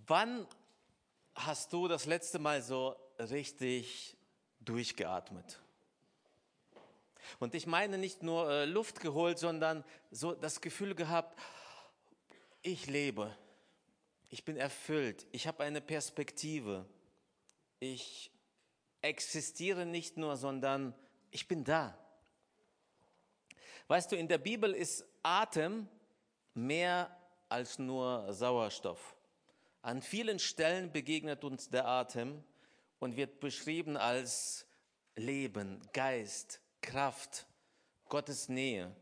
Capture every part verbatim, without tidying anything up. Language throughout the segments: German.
Wann hast du das letzte Mal so richtig durchgeatmet? Und ich meine nicht nur äh, Luft geholt, sondern so das Gefühl gehabt, ich lebe, ich bin erfüllt, ich habe eine Perspektive, ich existiere nicht nur, sondern ich bin da. Weißt du, in der Bibel ist Atem mehr als nur Sauerstoff. An vielen Stellen begegnet uns der Atem und wird beschrieben als Leben, Geist, Kraft, Gottes Nähe.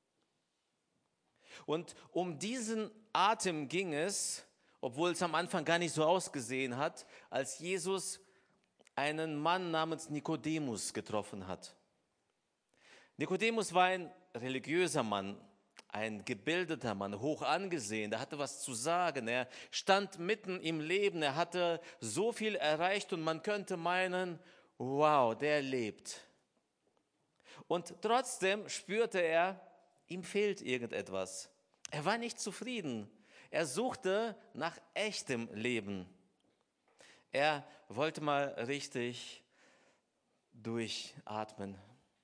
Und um diesen Atem ging es, obwohl es am Anfang gar nicht so ausgesehen hat, als Jesus einen Mann namens Nikodemus getroffen hat. Nikodemus war ein religiöser Mann, ein gebildeter Mann, hoch angesehen, der hatte was zu sagen, er stand mitten im Leben, er hatte so viel erreicht und man könnte meinen, wow, der lebt. Und trotzdem spürte er, ihm fehlt irgendetwas. Er war nicht zufrieden, er suchte nach echtem Leben. Er wollte mal richtig durchatmen.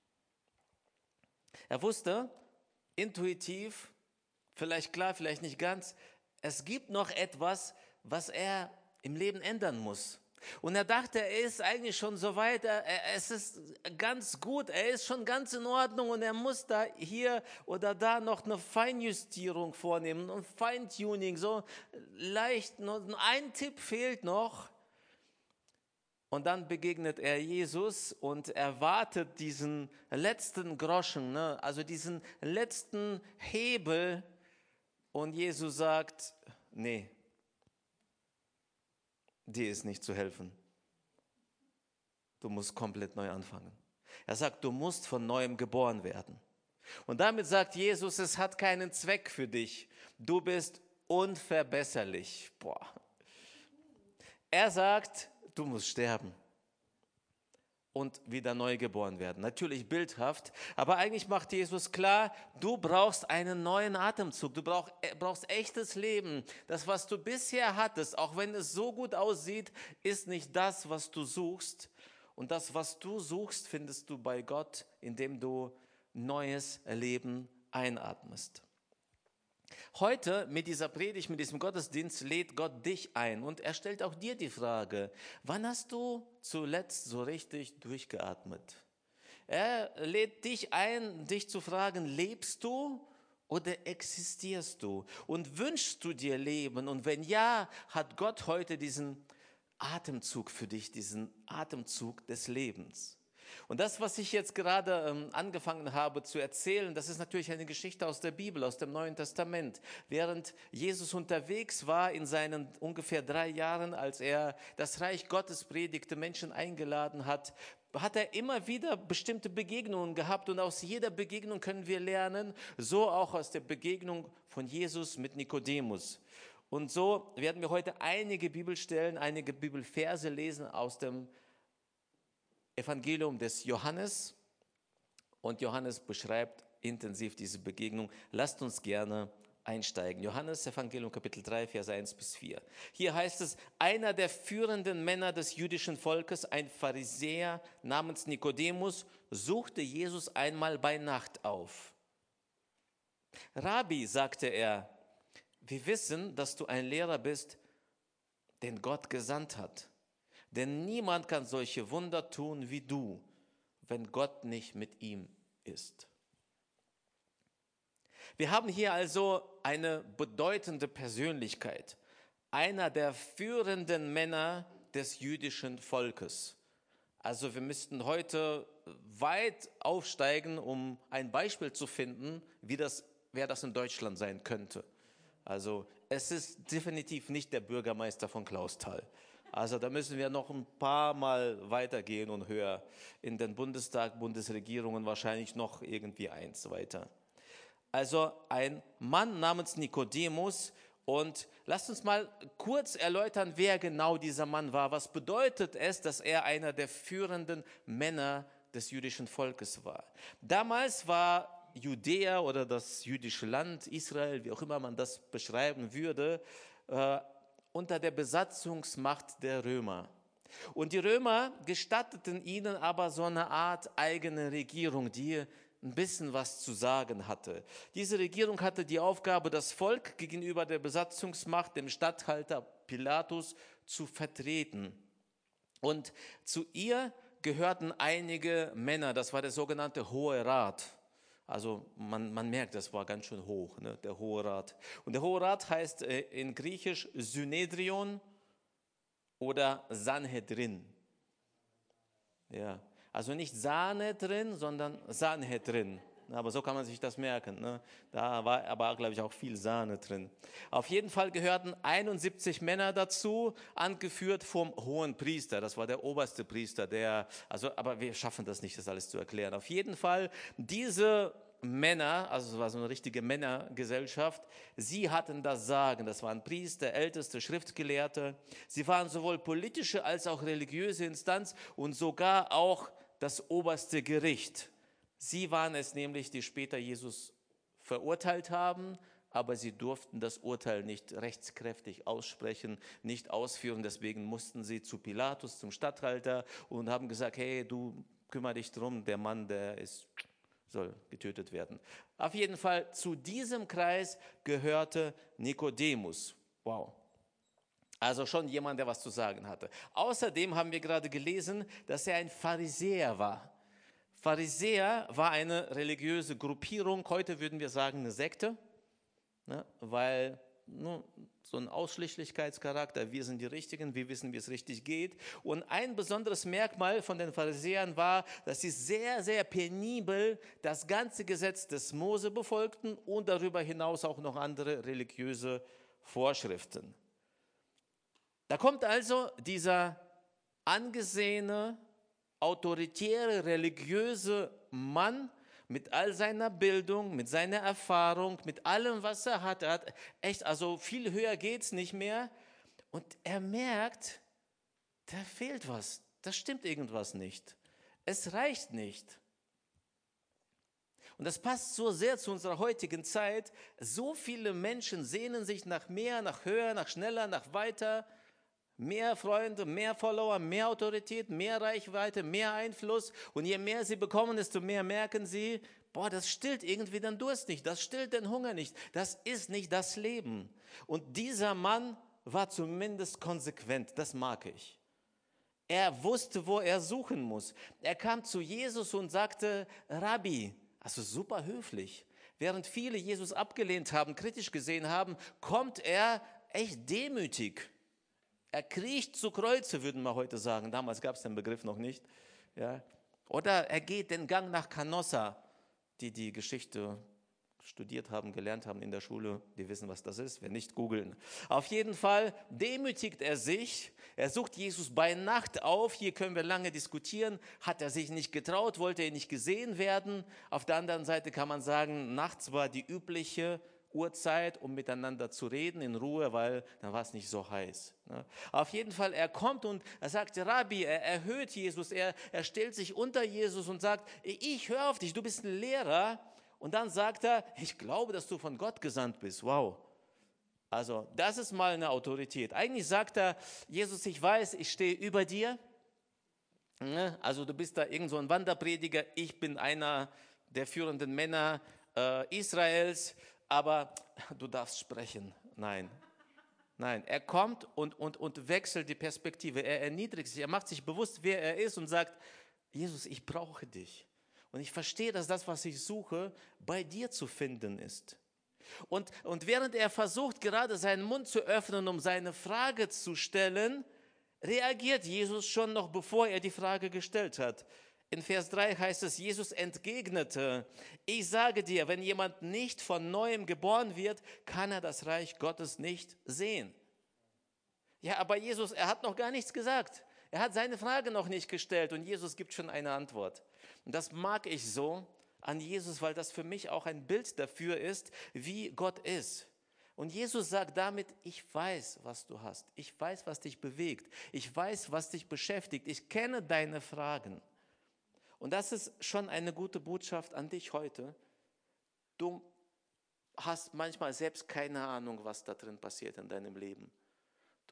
Er wusste intuitiv, vielleicht klar, vielleicht nicht ganz, es gibt noch etwas, was er im Leben ändern muss. Und er dachte, er ist eigentlich schon so weit, er, er, es ist ganz gut, er ist schon ganz in Ordnung und er muss da hier oder da noch eine Feinjustierung vornehmen und Feintuning, so leicht, nur ein Tipp fehlt noch. Und dann begegnet er Jesus und erwartet diesen letzten Groschen, ne? Also diesen letzten Hebel. Und Jesus sagt, nee, dir ist nicht zu helfen. Du musst komplett neu anfangen. Er sagt, du musst von neuem geboren werden. Und damit sagt Jesus, es hat keinen Zweck für dich. Du bist unverbesserlich. Boah. Er sagt, du musst sterben und wieder neu geboren werden. Natürlich bildhaft, aber eigentlich macht Jesus klar, du brauchst einen neuen Atemzug, du brauch, brauchst echtes Leben. Das, was du bisher hattest, auch wenn es so gut aussieht, ist nicht das, was du suchst. Und das, was du suchst, findest du bei Gott, indem du neues Leben einatmest. Heute mit dieser Predigt, mit diesem Gottesdienst lädt Gott dich ein und er stellt auch dir die Frage, wann hast du zuletzt so richtig durchgeatmet? Er lädt dich ein, dich zu fragen, lebst du oder existierst du? Und wünschst du dir Leben? Und wenn ja, hat Gott heute diesen Atemzug für dich, diesen Atemzug des Lebens. Und das, was ich jetzt gerade ähm, angefangen habe zu erzählen, das ist natürlich eine Geschichte aus der Bibel, aus dem Neuen Testament. Während Jesus unterwegs war in seinen ungefähr drei Jahren, als er das Reich Gottes predigte, Menschen eingeladen hat, hat er immer wieder bestimmte Begegnungen gehabt und aus jeder Begegnung können wir lernen, so auch aus der Begegnung von Jesus mit Nikodemus. Und so werden wir heute einige Bibelstellen, einige Bibelverse lesen aus dem Evangelium des Johannes. Und Johannes beschreibt intensiv diese Begegnung. Lasst uns gerne einsteigen. Johannes Evangelium Kapitel drei, Vers eins bis vier. Hier heißt es, einer der führenden Männer des jüdischen Volkes, ein Pharisäer namens Nikodemus, suchte Jesus einmal bei Nacht auf. Rabbi, sagte er, wir wissen, dass du ein Lehrer bist, den Gott gesandt hat. Denn niemand kann solche Wunder tun wie du, wenn Gott nicht mit ihm ist. Wir haben hier also eine bedeutende Persönlichkeit, einer der führenden Männer des jüdischen Volkes. Also wir müssten heute weit aufsteigen, um ein Beispiel zu finden, wie das, wer das in Deutschland sein könnte. Also es ist definitiv nicht der Bürgermeister von Clausthal. Also da müssen wir noch ein paar Mal weitergehen und höher. In den Bundestag, Bundesregierungen wahrscheinlich noch irgendwie eins weiter. Also ein Mann namens Nikodemus. Und lasst uns mal kurz erläutern, wer genau dieser Mann war. Was bedeutet es, dass er einer der führenden Männer des jüdischen Volkes war? Damals war Judäa oder das jüdische Land, Israel, wie auch immer man das beschreiben würde, unter der Besatzungsmacht der Römer. Und die Römer gestatteten ihnen aber so eine Art eigene Regierung, die ein bisschen was zu sagen hatte. Diese Regierung hatte die Aufgabe, das Volk gegenüber der Besatzungsmacht, dem Statthalter Pilatus, zu vertreten. Und zu ihr gehörten einige Männer, das war der sogenannte Hohe Rat. Also man, man merkt, das war ganz schön hoch, ne, der Hohe Rat. Und der Hohe Rat heißt äh, in Griechisch Synedrion oder Sanhedrin. Ja, also nicht Sanhedrin, sondern Sanhedrin. Aber so kann man sich das merken. Ne? Da war aber, glaube ich, auch viel Sahne drin. Auf jeden Fall gehörten einundsiebzig Männer dazu, angeführt vom hohen Priester. Das war der oberste Priester, der, also, aber wir schaffen das nicht, das alles zu erklären. Auf jeden Fall, diese Männer, also es war so eine richtige Männergesellschaft, sie hatten das Sagen. Das waren Priester, Älteste, Schriftgelehrte. Sie waren sowohl politische als auch religiöse Instanz und sogar auch das oberste Gericht. Sie waren es nämlich, die später Jesus verurteilt haben, aber sie durften das Urteil nicht rechtskräftig aussprechen, nicht ausführen. Deswegen mussten sie zu Pilatus, zum Statthalter, und haben gesagt, hey, du kümmere dich drum, der Mann, der ist, soll getötet werden. Auf jeden Fall, zu diesem Kreis gehörte Nikodemus. Wow. Also schon jemand, der was zu sagen hatte. Außerdem haben wir gerade gelesen, dass er ein Pharisäer war. Pharisäer war eine religiöse Gruppierung, heute würden wir sagen eine Sekte, ne, weil ne, so ein Ausschließlichkeitscharakter, wir sind die Richtigen, wir wissen, wie es richtig geht. Und ein besonderes Merkmal von den Pharisäern war, dass sie sehr, sehr penibel das ganze Gesetz des Mose befolgten und darüber hinaus auch noch andere religiöse Vorschriften. Da kommt also dieser angesehene, autoritäre, religiöse Mann mit all seiner Bildung, mit seiner Erfahrung, mit allem, was er hat. Er hat echt, also viel höher geht's nicht mehr. Und er merkt, da fehlt was, da stimmt irgendwas nicht. Es reicht nicht. Und das passt so sehr zu unserer heutigen Zeit. So viele Menschen sehnen sich nach mehr, nach höher, nach schneller, nach weiter. Mehr Freunde, mehr Follower, mehr Autorität, mehr Reichweite, mehr Einfluss. Und je mehr sie bekommen, desto mehr merken sie, boah, das stillt irgendwie den Durst nicht, das stillt den Hunger nicht, das ist nicht das Leben. Und dieser Mann war zumindest konsequent, das mag ich. Er wusste, wo er suchen muss. Er kam zu Jesus und sagte, Rabbi, also super höflich. Während viele Jesus abgelehnt haben, kritisch gesehen haben, kommt er echt demütig. Er kriecht zu Kreuze, würden wir heute sagen. Damals gab es den Begriff noch nicht. Ja. Oder er geht den Gang nach Canossa. Die die Geschichte studiert haben, gelernt haben in der Schule, die wissen, was das ist. Wenn nicht, googeln. Auf jeden Fall demütigt er sich. Er sucht Jesus bei Nacht auf. Hier können wir lange diskutieren. Hat er sich nicht getraut? Wollte er nicht gesehen werden? Auf der anderen Seite kann man sagen, nachts war die übliche Uhrzeit, um miteinander zu reden in Ruhe, weil dann war es nicht so heiß. Ne? Auf jeden Fall, er kommt und er sagt, Rabbi, er erhöht Jesus, er, er stellt sich unter Jesus und sagt, ich höre auf dich, du bist ein Lehrer. Und dann sagt er, ich glaube, dass du von Gott gesandt bist. Wow. Also das ist mal eine Autorität. Eigentlich sagt er, Jesus, ich weiß, ich stehe über dir. Ne? Also du bist da irgend so ein Wanderprediger, ich bin einer der führenden Männer äh, Israels. Aber du darfst sprechen. Nein, nein. Er kommt und, und, und wechselt die Perspektive. Er erniedrigt sich, er macht sich bewusst, wer er ist und sagt, Jesus, ich brauche dich. Und ich verstehe, dass das, was ich suche, bei dir zu finden ist. Und, und während er versucht, gerade seinen Mund zu öffnen, um seine Frage zu stellen, reagiert Jesus schon noch, bevor er die Frage gestellt hat. In Vers drei heißt es, Jesus entgegnete, ich sage dir, wenn jemand nicht von Neuem geboren wird, kann er das Reich Gottes nicht sehen. Ja, aber Jesus, er hat noch gar nichts gesagt. Er hat seine Frage noch nicht gestellt und Jesus gibt schon eine Antwort. Und das mag ich so an Jesus, weil das für mich auch ein Bild dafür ist, wie Gott ist. Und Jesus sagt damit, ich weiß, was du hast. Ich weiß, was dich bewegt. Ich weiß, was dich beschäftigt. Ich kenne deine Fragen. Und das ist schon eine gute Botschaft an dich heute. Du hast manchmal selbst keine Ahnung, was da drin passiert in deinem Leben.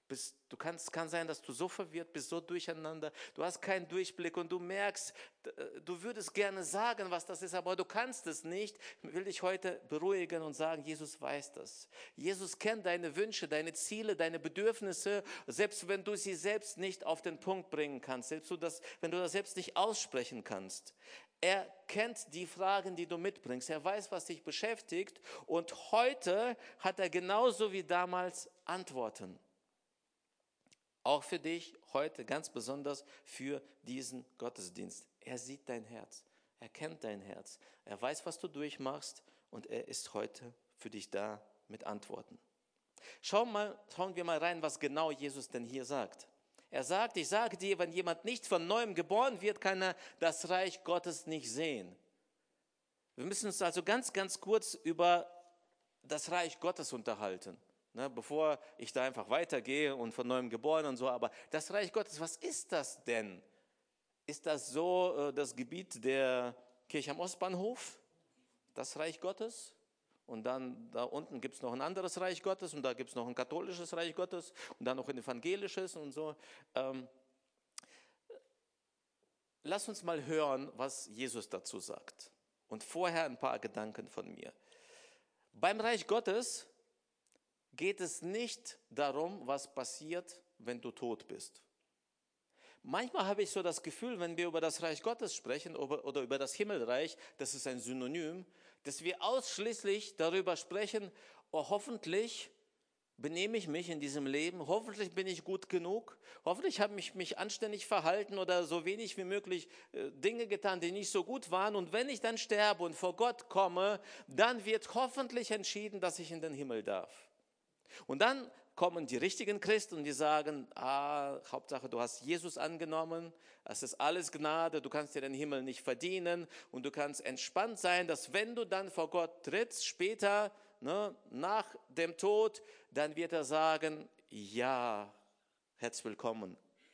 Bist, du kannst, kann sein, dass du so verwirrt bist, so durcheinander, du hast keinen Durchblick und du merkst, du würdest gerne sagen, was das ist, aber du kannst es nicht. Ich will dich heute beruhigen und sagen, Jesus weiß das. Jesus kennt deine Wünsche, deine Ziele, deine Bedürfnisse, selbst wenn du sie selbst nicht auf den Punkt bringen kannst, selbst wenn du das selbst nicht aussprechen kannst. Er kennt die Fragen, die du mitbringst. Er weiß, was dich beschäftigt und heute hat er genauso wie damals Antworten. Auch für dich heute, ganz besonders für diesen Gottesdienst. Er sieht dein Herz, er kennt dein Herz, er weiß, was du durchmachst und er ist heute für dich da mit Antworten. Schauen, mal, schauen wir mal rein, was genau Jesus denn hier sagt. Er sagt, ich sage dir, wenn jemand nicht von Neuem geboren wird, kann er das Reich Gottes nicht sehen. Wir müssen uns also ganz, ganz kurz über das Reich Gottes unterhalten. Ne, bevor ich da einfach weitergehe und von Neuem geboren und so, aber das Reich Gottes, was ist das denn? Ist das so äh, das Gebiet der Kirche am Ostbahnhof, das Reich Gottes? Und dann da unten gibt es noch ein anderes Reich Gottes und da gibt es noch ein katholisches Reich Gottes und dann noch ein evangelisches und so. Ähm, lass uns mal hören, was Jesus dazu sagt. Und vorher ein paar Gedanken von mir. Beim Reich Gottes geht es nicht darum, was passiert, wenn du tot bist. Manchmal habe ich so das Gefühl, wenn wir über das Reich Gottes sprechen oder über das Himmelreich, das ist ein Synonym, dass wir ausschließlich darüber sprechen, oh, hoffentlich benehme ich mich in diesem Leben, hoffentlich bin ich gut genug, hoffentlich habe ich mich anständig verhalten oder so wenig wie möglich äh, Dinge getan, die nicht so gut waren. Und wenn ich dann sterbe und vor Gott komme, dann wird hoffentlich entschieden, dass ich in den Himmel darf. Und dann kommen die richtigen Christen und die sagen, ah, Hauptsache du hast Jesus angenommen, es ist alles Gnade, du kannst dir den Himmel nicht verdienen und du kannst entspannt sein, dass wenn du dann vor Gott trittst, später, ne, nach dem Tod, dann wird er sagen, ja, herzlich willkommen.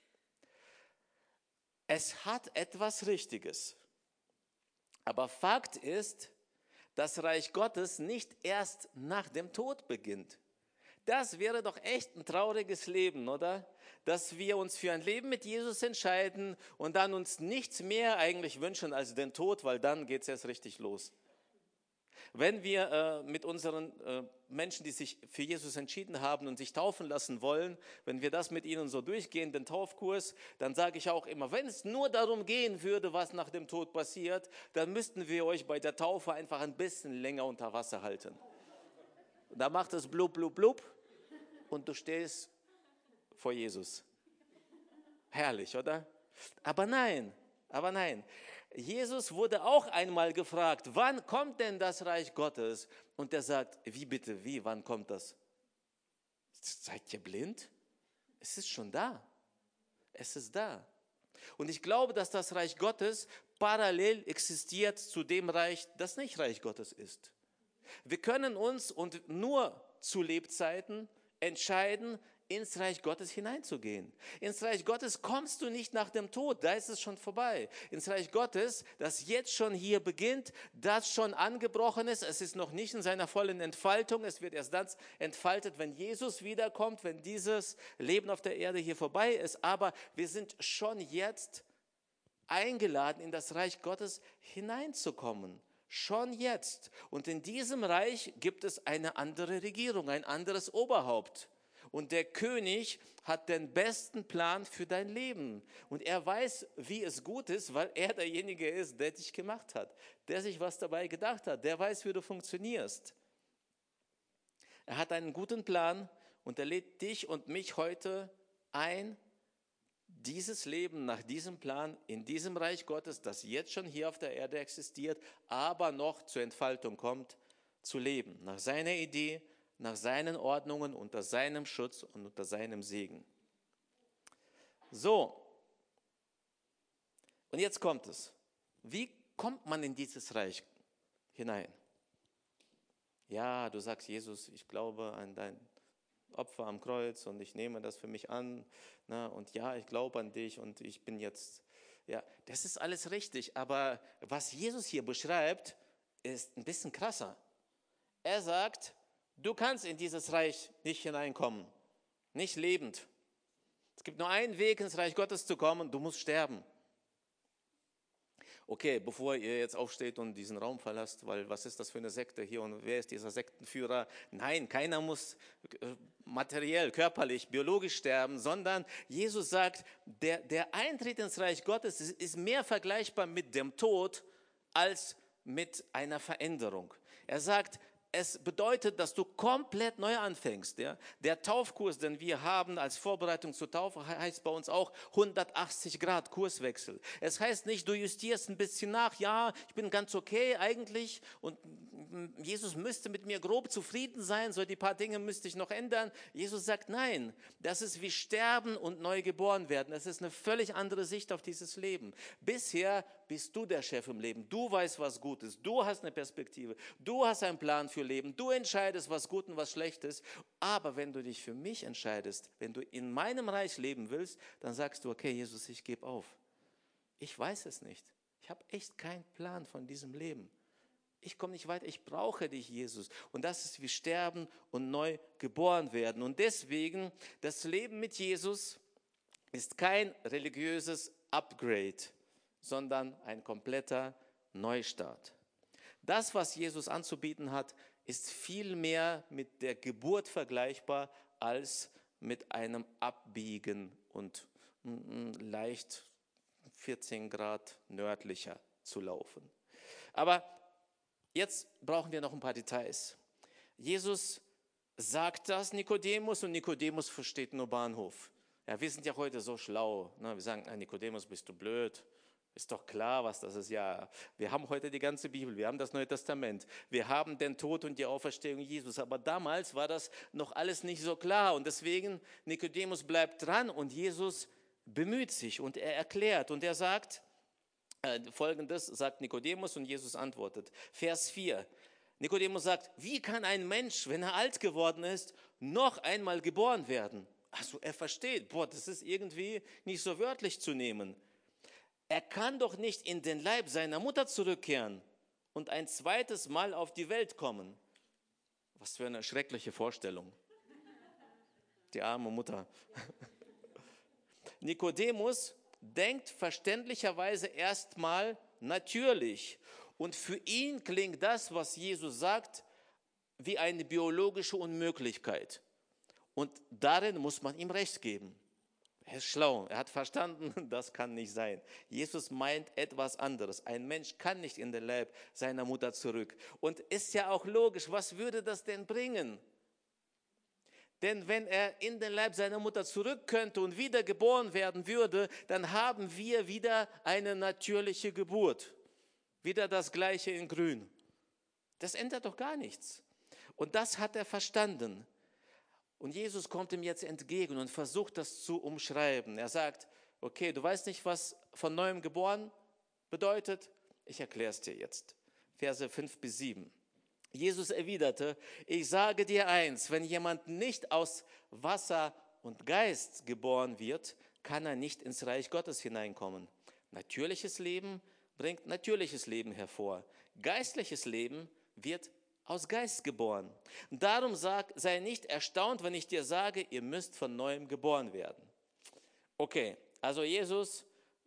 Es hat etwas Richtiges, aber Fakt ist, das Reich Gottes nicht erst nach dem Tod beginnt. Das wäre doch echt ein trauriges Leben, oder? Dass wir uns für ein Leben mit Jesus entscheiden und dann uns nichts mehr eigentlich wünschen als den Tod, weil dann geht es erst richtig los. Wenn wir äh, mit unseren äh, Menschen, die sich für Jesus entschieden haben und sich taufen lassen wollen, wenn wir das mit ihnen so durchgehen, den Taufkurs, dann sage ich auch immer, wenn es nur darum gehen würde, was nach dem Tod passiert, dann müssten wir euch bei der Taufe einfach ein bisschen länger unter Wasser halten. Da macht es blub, blub, blub und du stehst vor Jesus. Herrlich, oder? Aber nein, aber nein. Jesus wurde auch einmal gefragt, wann kommt denn das Reich Gottes? Und er sagt, wie bitte, wie, wann kommt das? Seid ihr blind? Es ist schon da. Es ist da. Und ich glaube, dass das Reich Gottes parallel existiert zu dem Reich, das nicht Reich Gottes ist. Wir können uns und nur zu Lebzeiten entscheiden, ins Reich Gottes hineinzugehen. Ins Reich Gottes kommst du nicht nach dem Tod, da ist es schon vorbei. Ins Reich Gottes, das jetzt schon hier beginnt, das schon angebrochen ist, es ist noch nicht in seiner vollen Entfaltung, es wird erst dann entfaltet, wenn Jesus wiederkommt, wenn dieses Leben auf der Erde hier vorbei ist. Aber wir sind schon jetzt eingeladen, in das Reich Gottes hineinzukommen. Schon jetzt. Und in diesem Reich gibt es eine andere Regierung, ein anderes Oberhaupt. Und der König hat den besten Plan für dein Leben. Und er weiß, wie es gut ist, weil er derjenige ist, der dich gemacht hat, der sich was dabei gedacht hat, der weiß, wie du funktionierst. Er hat einen guten Plan und er lädt dich und mich heute ein, dieses Leben nach diesem Plan in diesem Reich Gottes, das jetzt schon hier auf der Erde existiert, aber noch zur Entfaltung kommt, zu leben. Nach seiner Idee, nach seinen Ordnungen, unter seinem Schutz und unter seinem Segen. So, und jetzt kommt es. Wie kommt man in dieses Reich hinein? Ja, du sagst, Jesus, ich glaube an dein Opfer am Kreuz und ich nehme das für mich an. Na, und ja, ich glaube an dich und ich bin jetzt, ja, das ist alles richtig. Aber was Jesus hier beschreibt, ist ein bisschen krasser. Er sagt, du kannst in dieses Reich nicht hineinkommen. nicht lebend. Es gibt nur einen Weg, ins Reich Gottes zu kommen, du musst sterben. Okay, bevor ihr jetzt aufsteht und diesen Raum verlasst, weil was ist das für eine Sekte hier und wer ist dieser Sektenführer? Nein, keiner muss materiell, körperlich, biologisch sterben, sondern Jesus sagt, der, der Eintritt ins Reich Gottes ist, ist mehr vergleichbar mit dem Tod als mit einer Veränderung. Er sagt, es bedeutet, dass du komplett neu anfängst. Ja? Der Taufkurs, den wir haben als Vorbereitung zur Taufe, heißt bei uns auch hundertachtzig Grad Kurswechsel. Es heißt nicht, du justierst ein bisschen nach, ja, ich bin ganz okay eigentlich und Jesus müsste mit mir grob zufrieden sein, so die paar Dinge müsste ich noch ändern. Jesus sagt, nein, das ist wie sterben und neu geboren werden. Das ist eine völlig andere Sicht auf dieses Leben. Bisher bist du der Chef im Leben. Du weißt, was gut ist. Du hast eine Perspektive. Du hast einen Plan für Leben. Du entscheidest, was gut und was schlecht ist. Aber wenn du dich für mich entscheidest, wenn du in meinem Reich leben willst, dann sagst du, okay, Jesus, ich gebe auf. Ich weiß es nicht. Ich habe echt keinen Plan von diesem Leben. Ich komme nicht weiter, ich brauche dich, Jesus. Und das ist wie sterben und neu geboren werden. Und deswegen, das Leben mit Jesus ist kein religiöses Upgrade, sondern ein kompletter Neustart. Das, was Jesus anzubieten hat, ist viel mehr mit der Geburt vergleichbar als mit einem Abbiegen und leicht vierzehn Grad nördlicher zu laufen. Aber jetzt brauchen wir noch ein paar Details. Jesus sagt das Nikodemus und Nikodemus versteht nur Bahnhof. Ja, wir sind ja heute so schlau. Ne? Wir sagen, Nikodemus, bist du blöd? Ist doch klar, was das ist. Ja, wir haben heute die ganze Bibel, wir haben das Neue Testament, wir haben den Tod und die Auferstehung Jesus. Aber damals war das noch alles nicht so klar und deswegen Nikodemus bleibt dran und Jesus bemüht sich und er erklärt und er sagt, äh, Folgendes sagt Nikodemus und Jesus antwortet. Vers vier. Nikodemus sagt, wie kann ein Mensch, wenn er alt geworden ist, noch einmal geboren werden? Also er versteht, boah, das ist irgendwie nicht so wörtlich zu nehmen. Er kann doch nicht in den Leib seiner Mutter zurückkehren und ein zweites Mal auf die Welt kommen. Was für eine schreckliche Vorstellung. Die arme Mutter. Nikodemus denkt verständlicherweise erstmal natürlich. Und für ihn klingt das, was Jesus sagt, wie eine biologische Unmöglichkeit. Und darin muss man ihm recht geben. Er ist schlau, er hat verstanden, das kann nicht sein. Jesus meint etwas anderes. Ein Mensch kann nicht in den Leib seiner Mutter zurück. Und ist ja auch logisch, was würde das denn bringen? Denn wenn er in den Leib seiner Mutter zurück könnte und wieder geboren werden würde, dann haben wir wieder eine natürliche Geburt. Wieder das Gleiche in Grün. Das ändert doch gar nichts. Und das hat er verstanden. Und Jesus kommt ihm jetzt entgegen und versucht das zu umschreiben. Er sagt, okay, du weißt nicht, was von neuem geboren bedeutet? Ich erkläre es dir jetzt. Verse fünf bis sieben. Jesus erwiderte, ich sage dir eins, wenn jemand nicht aus Wasser und Geist geboren wird, kann er nicht ins Reich Gottes hineinkommen. Natürliches Leben bringt natürliches Leben hervor. Geistliches Leben wird aus Geist geboren. Darum sag, sei nicht erstaunt, wenn ich dir sage, ihr müsst von neuem geboren werden. Okay, also Jesus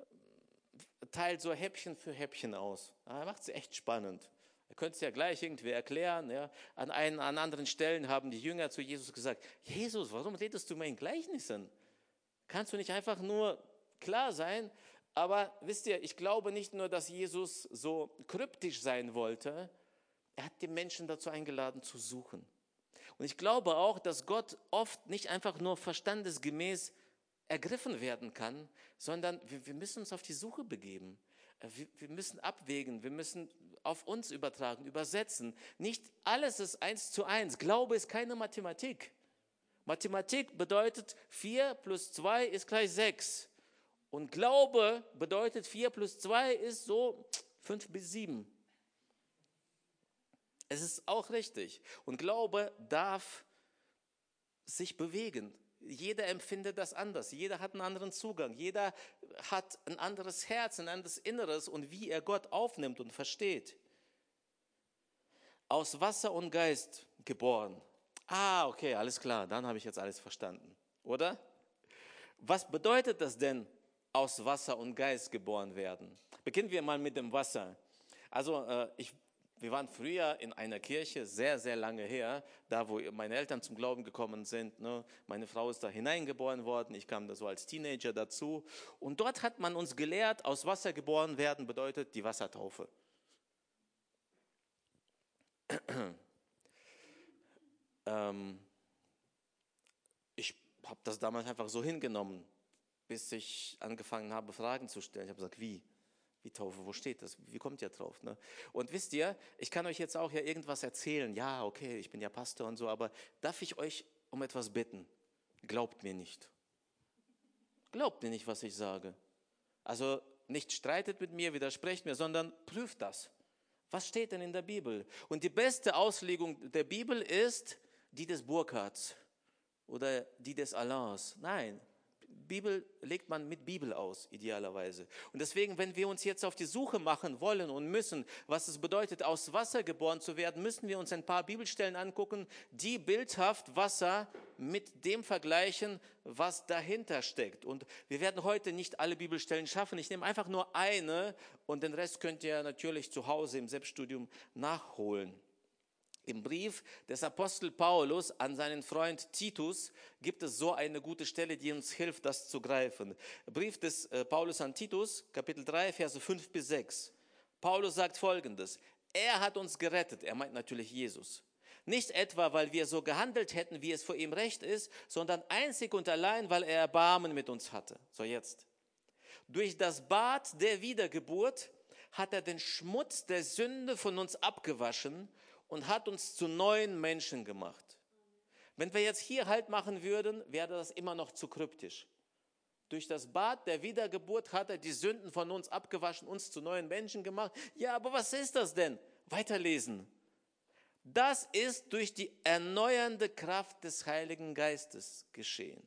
teilt so Häppchen für Häppchen aus. Er macht es echt spannend. Er könnte es ja gleich irgendwie erklären. Ja. An, einen, an anderen Stellen haben die Jünger zu Jesus gesagt, Jesus, warum redest du mal in Gleichnissen? Kannst du nicht einfach nur klar sein? Aber wisst ihr, ich glaube nicht nur, dass Jesus so kryptisch sein wollte, er hat die Menschen dazu eingeladen zu suchen. Und ich glaube auch, dass Gott oft nicht einfach nur verstandesgemäß ergriffen werden kann, sondern wir, wir müssen uns auf die Suche begeben. Wir, wir müssen abwägen, wir müssen auf uns übertragen, übersetzen. Nicht alles ist eins zu eins. Glaube ist keine Mathematik. Mathematik bedeutet vier plus zwei ist gleich sechs. Und Glaube bedeutet vier plus zwei ist so fünf bis sieben. Es ist auch richtig. Und Glaube darf sich bewegen. Jeder empfindet das anders. Jeder hat einen anderen Zugang. Jeder hat ein anderes Herz, ein anderes Inneres und wie er Gott aufnimmt und versteht. Aus Wasser und Geist geboren. Ah, okay, alles klar. Dann habe ich jetzt alles verstanden. oder? Was bedeutet das denn, aus Wasser und Geist geboren werden? Beginnen wir mal mit dem Wasser. Also äh, ich, wir waren früher in einer Kirche, sehr, sehr lange her, da wo meine Eltern zum Glauben gekommen sind. Ne? Meine Frau ist da hineingeboren worden, ich kam da so als Teenager dazu. Und dort hat man uns gelehrt, aus Wasser geboren werden bedeutet die Wassertaufe. ähm, ich habe das damals einfach so hingenommen, bis ich angefangen habe, Fragen zu stellen. Ich habe gesagt, wie? Wie Taufe? Wo steht das? Wie kommt ihr drauf? Ne? Und wisst ihr, ich kann euch jetzt auch ja irgendwas erzählen. Ja, okay, ich bin ja Pastor und so, aber darf ich euch um etwas bitten? Glaubt mir nicht. Glaubt mir nicht, was ich sage. Also nicht streitet mit mir, widersprecht mir, sondern prüft das. Was steht denn in der Bibel? Und die beste Auslegung der Bibel ist die des Burkhards oder die des Alains. Nein, Bibel legt man mit Bibel aus, idealerweise. Und deswegen, wenn wir uns jetzt auf die Suche machen wollen und müssen, was es bedeutet, aus Wasser geboren zu werden, müssen wir uns ein paar Bibelstellen angucken, die bildhaft Wasser mit dem vergleichen, was dahinter steckt. Und wir werden heute nicht alle Bibelstellen schaffen. Ich nehme einfach nur eine und den Rest könnt ihr natürlich zu Hause im Selbststudium nachholen. Im Brief des Apostel Paulus an seinen Freund Titus gibt es so eine gute Stelle, die uns hilft, das zu greifen. Brief des äh, Paulus an Titus, Kapitel drei, Verse fünf bis sechs. Paulus sagt Folgendes: Er hat uns gerettet, er meint natürlich Jesus. Nicht etwa, weil wir so gehandelt hätten, wie es vor ihm recht ist, sondern einzig und allein, weil er Erbarmen mit uns hatte. So jetzt. Durch das Bad der Wiedergeburt hat er den Schmutz der Sünde von uns abgewaschen und hat uns zu neuen Menschen gemacht. Wenn wir jetzt hier Halt machen würden, wäre das immer noch zu kryptisch. Durch das Bad der Wiedergeburt hat er die Sünden von uns abgewaschen, uns zu neuen Menschen gemacht. Ja, aber was ist das denn? Weiterlesen. Das ist durch die erneuernde Kraft des Heiligen Geistes geschehen.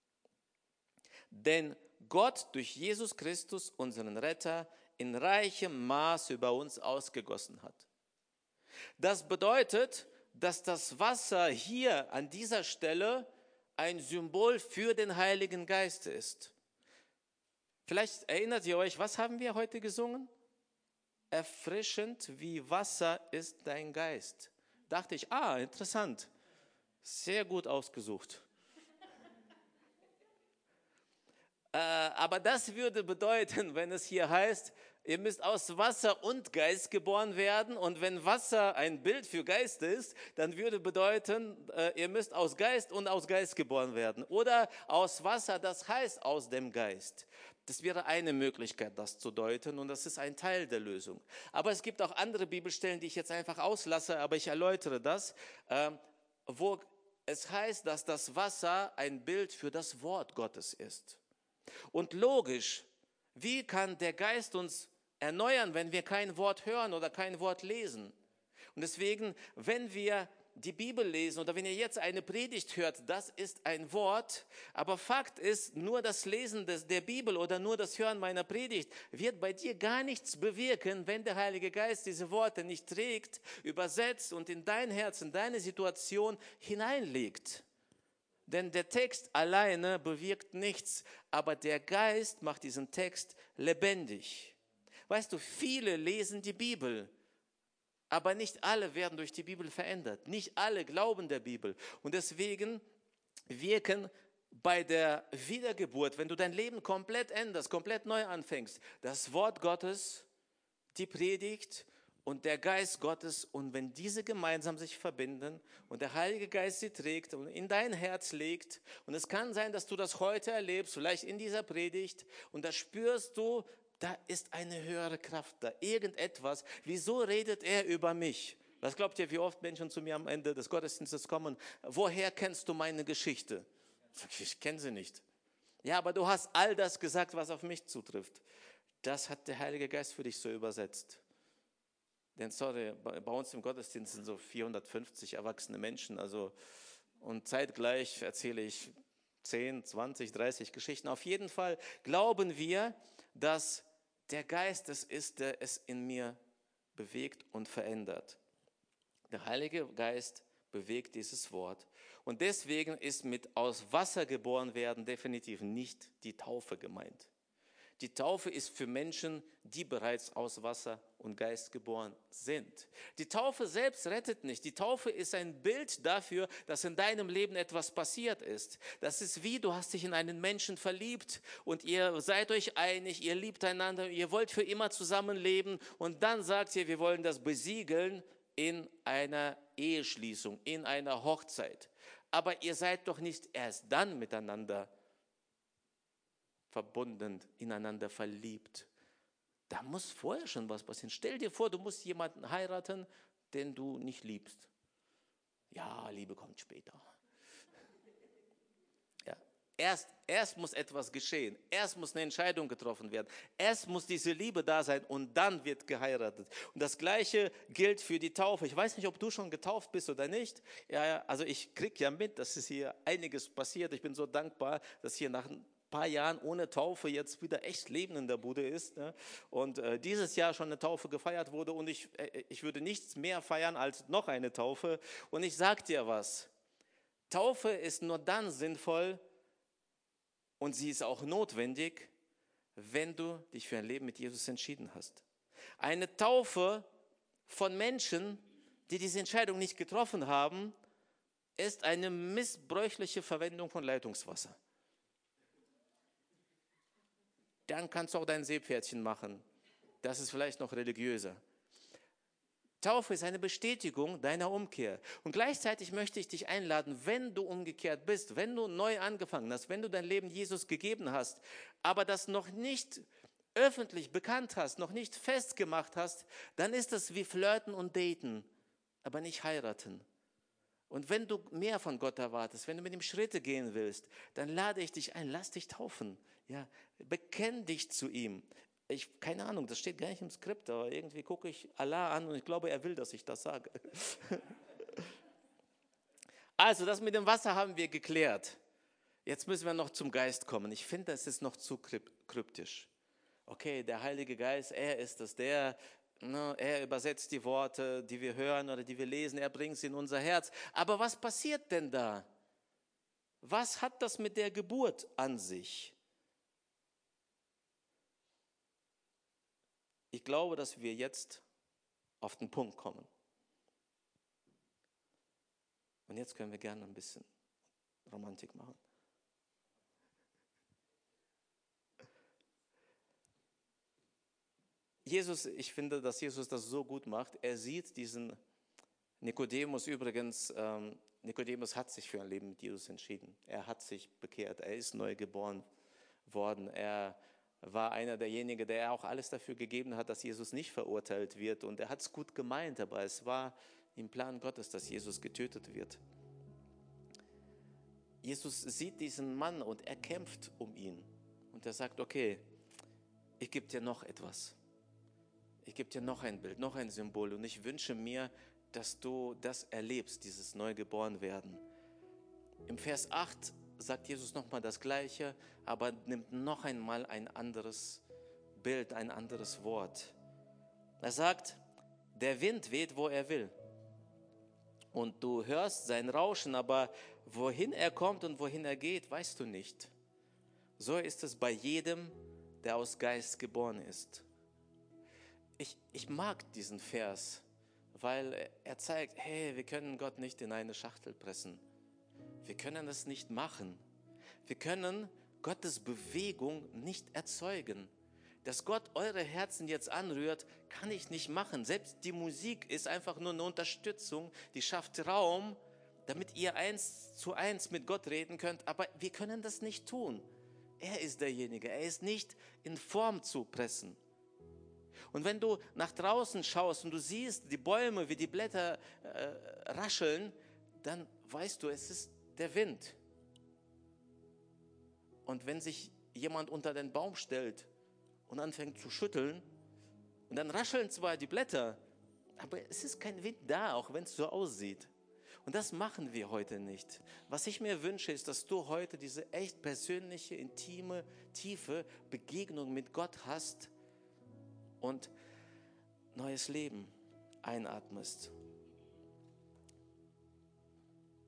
Denn Gott durch Jesus Christus, unseren Retter, in reichem Maß über uns ausgegossen hat. Das bedeutet, dass das Wasser hier an dieser Stelle ein Symbol für den Heiligen Geist ist. Vielleicht erinnert ihr euch, was haben wir heute gesungen? Erfrischend wie Wasser ist dein Geist. Dachte ich, ah, interessant, sehr gut ausgesucht. äh, aber das würde bedeuten, wenn es hier heißt, ihr müsst aus Wasser und Geist geboren werden. Und wenn Wasser ein Bild für Geist ist, dann würde bedeuten, ihr müsst aus Geist und aus Geist geboren werden. Oder aus Wasser, das heißt aus dem Geist. Das wäre eine Möglichkeit, das zu deuten. Und das ist ein Teil der Lösung. Aber es gibt auch andere Bibelstellen, die ich jetzt einfach auslasse, aber ich erläutere das, wo es heißt, dass das Wasser ein Bild für das Wort Gottes ist. Und logisch, wie kann der Geist uns erneuern, wenn wir kein Wort hören oder kein Wort lesen? Und deswegen, wenn wir die Bibel lesen oder wenn ihr jetzt eine Predigt hört, das ist ein Wort, aber Fakt ist, nur das Lesen des, der Bibel oder nur das Hören meiner Predigt wird bei dir gar nichts bewirken, wenn der Heilige Geist diese Worte nicht trägt, übersetzt und in dein Herz, in deine Situation hineinlegt. Denn der Text alleine bewirkt nichts, aber der Geist macht diesen Text lebendig. Weißt du, viele lesen die Bibel, aber nicht alle werden durch die Bibel verändert. Nicht alle glauben der Bibel. Und deswegen wirken bei der Wiedergeburt, wenn du dein Leben komplett änderst, komplett neu anfängst, das Wort Gottes, die Predigt und der Geist Gottes, und wenn diese gemeinsam sich verbinden und der Heilige Geist sie trägt und in dein Herz legt, und es kann sein, dass du das heute erlebst, vielleicht in dieser Predigt, und da spürst du, da ist eine höhere Kraft da, irgendetwas. Wieso redet er über mich? Was glaubt ihr, wie oft Menschen zu mir am Ende des Gottesdienstes kommen? Woher kennst du meine Geschichte? Ich kenne sie nicht. Ja, aber du hast all das gesagt, was auf mich zutrifft. Das hat der Heilige Geist für dich so übersetzt. Denn sorry, bei uns im Gottesdienst sind so vierhundertfünfzig erwachsene Menschen, also, und zeitgleich erzähle ich zehn, zwanzig, dreißig Geschichten. Auf jeden Fall glauben wir, dass der Geist es ist, der es in mir bewegt und verändert. Der Heilige Geist bewegt dieses Wort. Und deswegen ist mit aus Wasser geboren werden definitiv nicht die Taufe gemeint. Die Taufe ist für Menschen, die bereits aus Wasser und Geist geboren sind. Die Taufe selbst rettet nicht. Die Taufe ist ein Bild dafür, dass in deinem Leben etwas passiert ist. Das ist wie, du hast dich in einen Menschen verliebt und ihr seid euch einig, ihr liebt einander, ihr wollt für immer zusammenleben und dann sagt ihr, wir wollen das besiegeln in einer Eheschließung, in einer Hochzeit. Aber ihr seid doch nicht erst dann miteinander verbunden, ineinander verliebt. Da muss vorher schon was passieren. Stell dir vor, du musst jemanden heiraten, den du nicht liebst. Ja, Liebe kommt später. Ja. Erst, erst muss etwas geschehen. Erst muss eine Entscheidung getroffen werden. Erst muss diese Liebe da sein und dann wird geheiratet. Und das Gleiche gilt für die Taufe. Ich weiß nicht, ob du schon getauft bist oder nicht. Ja, also ich kriege ja mit, dass es hier einiges passiert. Ich bin so dankbar, dass hier nach paar Jahren ohne Taufe jetzt wieder echt Leben in der Bude ist. Ne? Und äh, dieses Jahr schon eine Taufe gefeiert wurde und ich, äh, ich würde nichts mehr feiern als noch eine Taufe. Und ich sag dir was, Taufe ist nur dann sinnvoll und sie ist auch notwendig, wenn du dich für ein Leben mit Jesus entschieden hast. Eine Taufe von Menschen, die diese Entscheidung nicht getroffen haben, ist eine missbräuchliche Verwendung von Leitungswasser. Dann kannst du auch dein Seepferdchen machen. Das ist vielleicht noch religiöser. Taufe ist eine Bestätigung deiner Umkehr. Und gleichzeitig möchte ich dich einladen, wenn du umgekehrt bist, wenn du neu angefangen hast, wenn du dein Leben Jesus gegeben hast, aber das noch nicht öffentlich bekannt hast, noch nicht festgemacht hast, dann ist das wie Flirten und Daten, aber nicht heiraten. Und wenn du mehr von Gott erwartest, wenn du mit ihm Schritte gehen willst, dann lade ich dich ein, lass dich taufen. Ja, bekenn dich zu ihm. Ich, keine Ahnung, das steht gar nicht im Skript, aber irgendwie gucke ich Allah an und ich glaube, er will, dass ich das sage. Also, das mit dem Wasser haben wir geklärt. Jetzt müssen wir noch zum Geist kommen. Ich finde, das ist noch zu kryptisch. Okay, der Heilige Geist, er ist es, der, ne, er übersetzt die Worte, die wir hören oder die wir lesen, er bringt sie in unser Herz. Aber was passiert denn da? Was hat das mit der Geburt an sich? Ich glaube, dass wir jetzt auf den Punkt kommen. Und jetzt können wir gerne ein bisschen Romantik machen. Jesus, ich finde, dass Jesus das so gut macht. Er sieht diesen Nikodemus übrigens, ähm, Nikodemus hat sich für ein Leben mit Jesus entschieden. Er hat sich bekehrt, er ist neu geboren worden. Er war einer derjenigen, der auch alles dafür gegeben hat, dass Jesus nicht verurteilt wird. Und er hat es gut gemeint, aber es war im Plan Gottes, dass Jesus getötet wird. Jesus sieht diesen Mann und er kämpft um ihn. Und er sagt, okay, ich gebe dir noch etwas. Ich gebe dir noch ein Bild, noch ein Symbol. Und ich wünsche mir, dass du das erlebst, dieses Neugeborenwerden. Im Vers acht sagt Jesus nochmal das Gleiche, aber nimmt noch einmal ein anderes Bild, ein anderes Wort. Er sagt, der Wind weht, wo er will. Und du hörst sein Rauschen, aber wohin er kommt und wohin er geht, weißt du nicht. So ist es bei jedem, der aus Geist geboren ist. Ich, ich mag diesen Vers, weil er zeigt, hey, wir können Gott nicht in eine Schachtel pressen. Wir können es nicht machen. Wir können Gottes Bewegung nicht erzeugen. Dass Gott eure Herzen jetzt anrührt, kann ich nicht machen. Selbst die Musik ist einfach nur eine Unterstützung, die schafft Raum, damit ihr eins zu eins mit Gott reden könnt. Aber wir können das nicht tun. Er ist derjenige, er ist nicht in Form zu pressen. Und wenn du nach draußen schaust und du siehst die Bäume, wie die Blätter äh, rascheln, dann weißt du, es ist der Wind. Und wenn sich jemand unter den Baum stellt und anfängt zu schütteln, und dann rascheln zwar die Blätter, aber es ist kein Wind da, auch wenn es so aussieht. Und das machen wir heute nicht. Was ich mir wünsche, ist, dass du heute diese echt persönliche, intime, tiefe Begegnung mit Gott hast und neues Leben einatmest.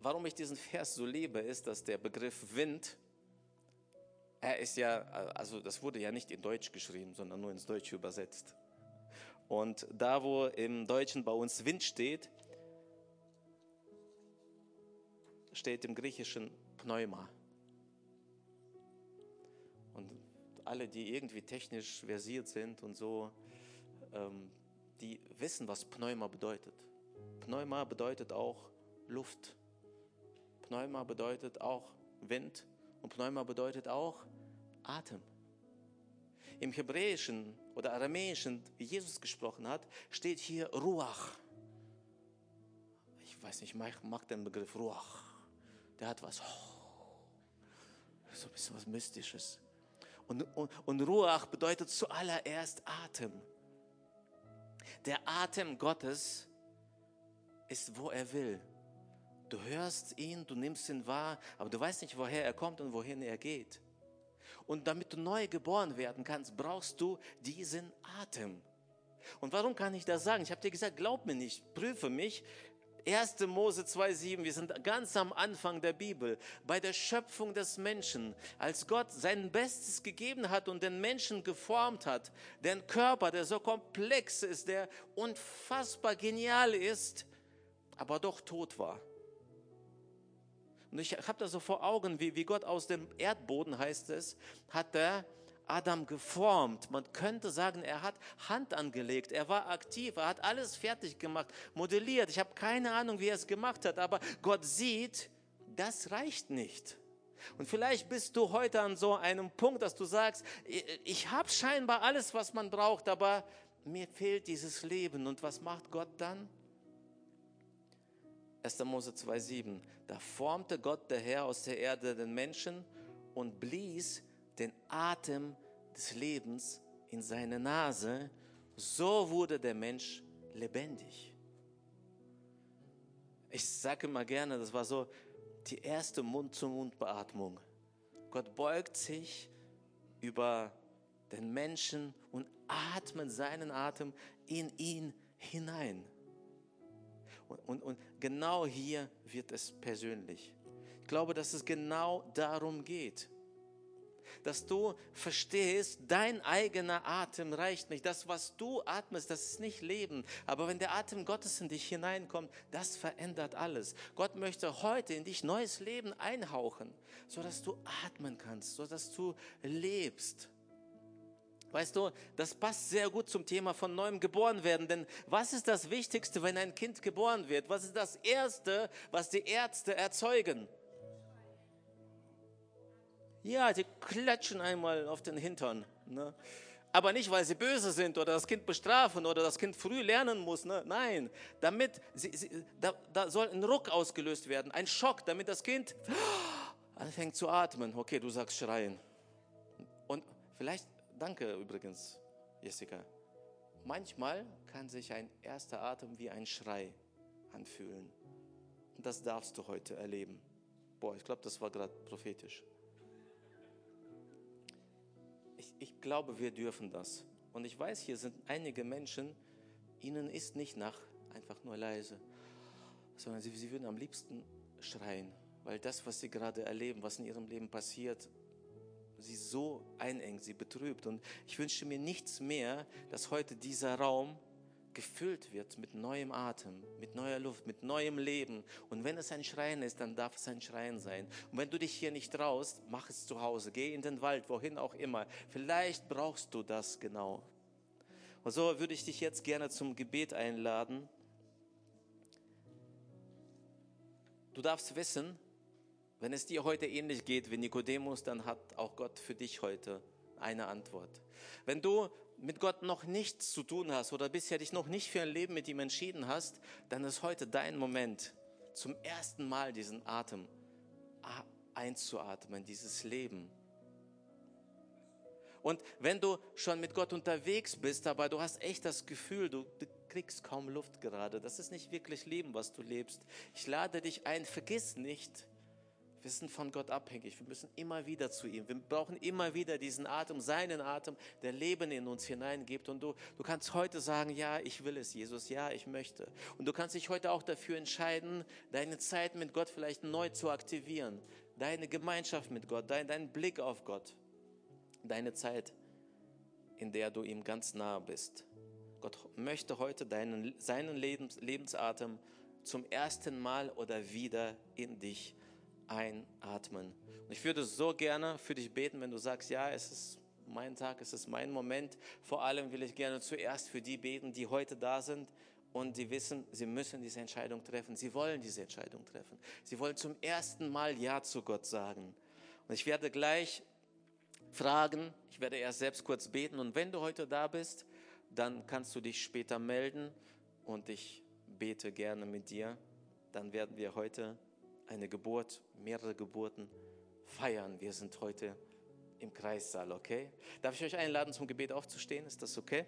warum ich diesen Vers so liebe, ist, dass der Begriff Wind, er ist ja, also das wurde ja nicht in Deutsch geschrieben, sondern nur ins Deutsche übersetzt. Und da, wo im Deutschen bei uns Wind steht, steht im Griechischen Pneuma. Und alle, die irgendwie technisch versiert sind und so, ähm, die wissen, was Pneuma bedeutet. Pneuma bedeutet auch Luft. Pneuma bedeutet auch Wind. Und Pneuma bedeutet auch Atem. Im Hebräischen oder Aramäischen, wie Jesus gesprochen hat, steht hier Ruach. Ich weiß nicht, ich mag den Begriff Ruach. Der hat was, so ein bisschen was Mystisches. Und, und, und Ruach bedeutet zuallererst Atem. Der Atem Gottes ist, wo er will. Du hörst ihn, du nimmst ihn wahr, aber du weißt nicht, woher er kommt und wohin er geht. Und damit du neu geboren werden kannst, brauchst du diesen Atem. Und warum kann ich das sagen? Ich habe dir gesagt, glaub mir nicht, prüfe mich. erster Mose zwei sieben, wir sind ganz am Anfang der Bibel, bei der Schöpfung des Menschen, als Gott sein Bestes gegeben hat und den Menschen geformt hat, den Körper, der so komplex ist, der unfassbar genial ist, aber doch tot war. Und ich habe da so vor Augen, wie, wie Gott aus dem Erdboden, heißt es, hat er Adam geformt. Man könnte sagen, er hat Hand angelegt, er war aktiv, er hat alles fertig gemacht, modelliert. Ich habe keine Ahnung, wie er es gemacht hat, aber Gott sieht, das reicht nicht. Und vielleicht bist du heute an so einem Punkt, dass du sagst, ich habe scheinbar alles, was man braucht, aber mir fehlt dieses Leben. Und was macht Gott dann? erster Mose zwei sieben, da formte Gott der Herr aus der Erde den Menschen und blies den Atem des Lebens in seine Nase, so wurde der Mensch lebendig. Ich sage immer gerne, das war so die erste Mund-zu-Mund-Beatmung. Gott beugt sich über den Menschen und atmet seinen Atem in ihn hinein. Und, und, und genau hier wird es persönlich. Ich glaube, dass es genau darum geht. Dass du verstehst, dein eigener Atem reicht nicht. Das, was du atmest, das ist nicht Leben. Aber wenn der Atem Gottes in dich hineinkommt, das verändert alles. Gott möchte heute in dich neues Leben einhauchen, sodass du atmen kannst, sodass du lebst. Weißt du, das passt sehr gut zum Thema von neuem geboren werden. Denn was ist das Wichtigste, wenn ein Kind geboren wird? Was ist das Erste, was die Ärzte erzeugen? Ja, die klatschen einmal auf den Hintern. Ne? Aber nicht, weil sie böse sind oder das Kind bestrafen oder das Kind früh lernen muss. Ne? Nein, damit sie, sie, da, da soll ein Ruck ausgelöst werden, ein Schock, damit das Kind anfängt zu atmen. Okay, du sagst schreien. Und vielleicht, danke übrigens, Jessica. Manchmal kann sich ein erster Atem wie ein Schrei anfühlen. Und das darfst du heute erleben. Boah, ich glaube, das war gerade prophetisch. Ich, ich glaube, wir dürfen das. Und ich weiß, hier sind einige Menschen, ihnen ist nicht nach einfach nur leise, sondern sie, sie würden am liebsten schreien, weil das, was sie gerade erleben, was in ihrem Leben passiert, sie so einengt, sie betrübt. Und ich wünsche mir nichts mehr, dass heute dieser Raum gefüllt wird mit neuem Atem, mit neuer Luft, mit neuem Leben. Und wenn es ein Schreien ist, dann darf es ein Schreien sein. Und wenn du dich hier nicht traust, mach es zu Hause. Geh in den Wald, wohin auch immer. Vielleicht brauchst du das genau. Und so würde ich dich jetzt gerne zum Gebet einladen. Du darfst wissen, wenn es dir heute ähnlich geht wie Nikodemus, dann hat auch Gott für dich heute eine Antwort. Wenn du mit Gott noch nichts zu tun hast oder bisher dich noch nicht für ein Leben mit ihm entschieden hast, dann ist heute dein Moment, zum ersten Mal diesen Atem einzuatmen, dieses Leben. Und wenn du schon mit Gott unterwegs bist, aber du hast echt das Gefühl, du, du kriegst kaum Luft gerade, das ist nicht wirklich Leben, was du lebst. Ich lade dich ein, vergiss nicht, Wir sind von Gott abhängig. Wir müssen immer wieder zu ihm. Wir brauchen immer wieder diesen Atem, seinen Atem, der Leben in uns hineingibt. Und du, du kannst heute sagen, ja, ich will es, Jesus, ja, ich möchte. Und du kannst dich heute auch dafür entscheiden, deine Zeit mit Gott vielleicht neu zu aktivieren. Deine Gemeinschaft mit Gott, dein, dein Blick auf Gott. Deine Zeit, in der du ihm ganz nahe bist. Gott möchte heute deinen, seinen Lebens, Lebensatem zum ersten Mal oder wieder in dich einatmen. Und ich würde so gerne für dich beten, wenn du sagst, ja, es ist mein Tag, es ist mein Moment. Vor allem will ich gerne zuerst für die beten, die heute da sind und die wissen, sie müssen diese Entscheidung treffen. Sie wollen diese Entscheidung treffen. Sie wollen zum ersten Mal Ja zu Gott sagen. Und ich werde gleich fragen, ich werde erst selbst kurz beten und wenn du heute da bist, dann kannst du dich später melden und ich bete gerne mit dir. Dann werden wir heute eine Geburt, mehrere Geburten feiern. Wir sind heute im Kreissaal, okay? Darf ich euch einladen, zum Gebet aufzustehen? Ist das okay?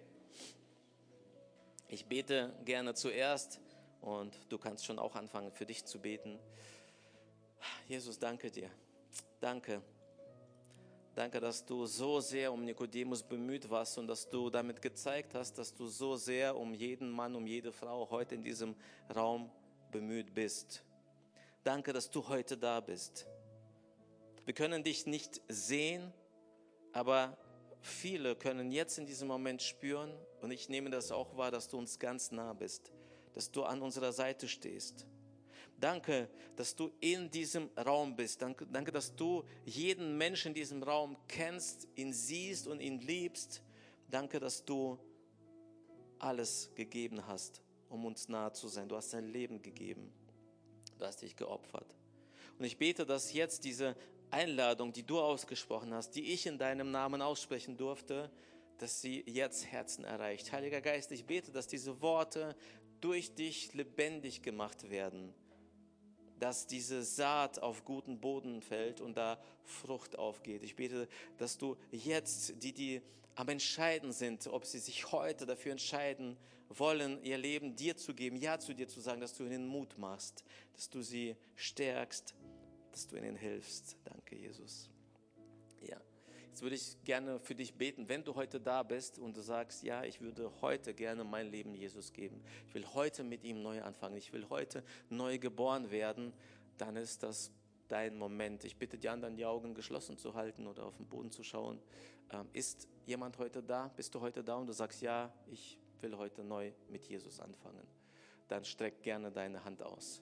Ich bete gerne zuerst und du kannst schon auch anfangen, für dich zu beten. Jesus, danke dir. Danke. Danke, dass du so sehr um Nikodemus bemüht warst und dass du damit gezeigt hast, dass du so sehr um jeden Mann, um jede Frau heute in diesem Raum bemüht bist. Danke, dass du heute da bist. Wir können dich nicht sehen, aber viele können jetzt in diesem Moment spüren, und ich nehme das auch wahr, dass du uns ganz nah bist, dass du an unserer Seite stehst. Danke, dass du in diesem Raum bist. Danke, danke, dass du jeden Menschen in diesem Raum kennst, ihn siehst und ihn liebst. Danke, dass du alles gegeben hast, um uns nahe zu sein. Du hast dein Leben gegeben. Du hast dich geopfert. Und ich bete, dass jetzt diese Einladung, die du ausgesprochen hast, die ich in deinem Namen aussprechen durfte, dass sie jetzt Herzen erreicht. Heiliger Geist, ich bete, dass diese Worte durch dich lebendig gemacht werden. Dass diese Saat auf guten Boden fällt und da Frucht aufgeht. Ich bete, dass du jetzt, die, die am Entscheiden sind, ob sie sich heute dafür entscheiden wollen, ihr Leben dir zu geben, Ja zu dir zu sagen, dass du ihnen Mut machst, dass du sie stärkst, dass du ihnen hilfst. Danke, Jesus. Ja, jetzt würde ich gerne für dich beten, wenn du heute da bist und du sagst, ja, ich würde heute gerne mein Leben Jesus geben. Ich will heute mit ihm neu anfangen. Ich will heute neu geboren werden. Dann ist das dein Moment. Ich bitte die anderen, die Augen geschlossen zu halten oder auf den Boden zu schauen. Ähm, ist jemand heute da? Bist du heute da und du sagst, ja, ich will heute neu mit Jesus anfangen? Dann streck gerne deine Hand aus.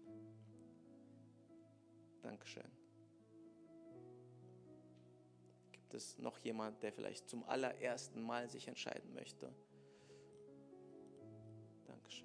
Dankeschön. Gibt es noch jemand, der vielleicht zum allerersten Mal sich entscheiden möchte? Dankeschön.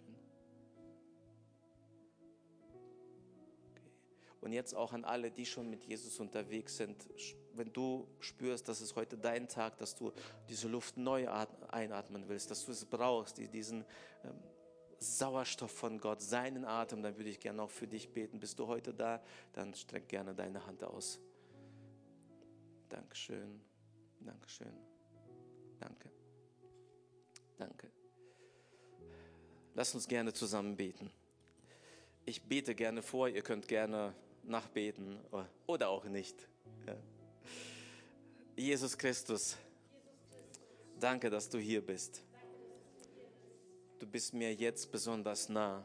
Okay. Und jetzt auch an alle, die schon mit Jesus unterwegs sind. Wenn du spürst, dass es heute dein Tag, dass du diese Luft neu einatmen willst, dass du es brauchst, diesen ähm, Sauerstoff von Gott, seinen Atem, dann würde ich gerne auch für dich beten. Bist du heute da? Dann streck gerne deine Hand aus. Dankeschön, Dankeschön, danke, danke. Lass uns gerne zusammen beten. Ich bete gerne vor, ihr könnt gerne nachbeten oder auch nicht. Ja. Jesus Christus, danke, dass du hier bist. Du bist mir jetzt besonders nah.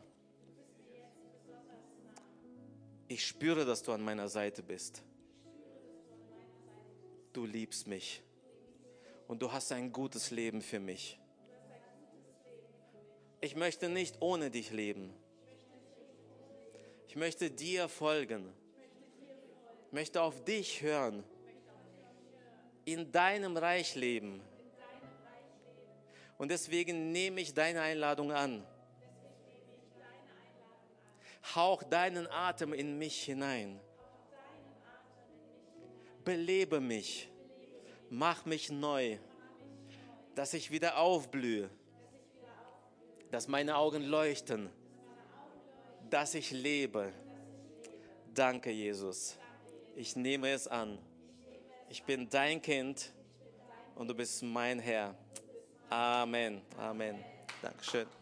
Ich spüre, dass du an meiner Seite bist. Du liebst mich und du hast ein gutes Leben für mich. Ich möchte nicht ohne dich leben. Ich möchte dir folgen. Ich möchte auf dich hören. In deinem Reich leben. Und deswegen nehme ich deine Einladung an. Hauch deinen Atem in mich hinein. Belebe mich. Mach mich neu. Dass ich wieder aufblühe. Dass meine Augen leuchten. Dass ich lebe. Danke, Jesus. Ich nehme es an. Ich bin dein Kind und du bist mein Herr. Amen. Amen. Dankeschön.